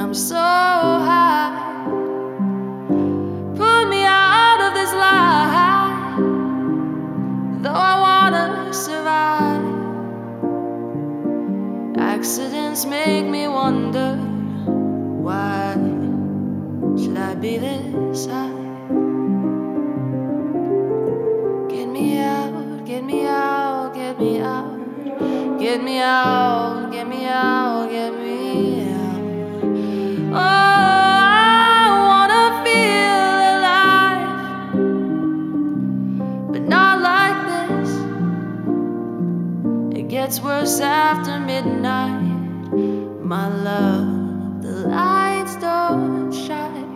I'm so high. Put me out of this lie, though I wanna survive. Accidents make me wonder, why should I be this high? Get me out, get me out, get me out. Get me out, get me out, get me out. Oh, I wanna feel alive, but not like this. It gets worse after midnight. My love, the lights don't shine.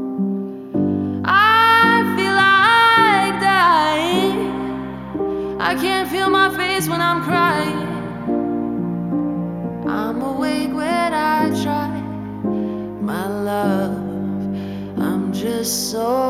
I feel like dying. I can't feel my face when I'm crying. I'm awake when I try. My love, I'm just so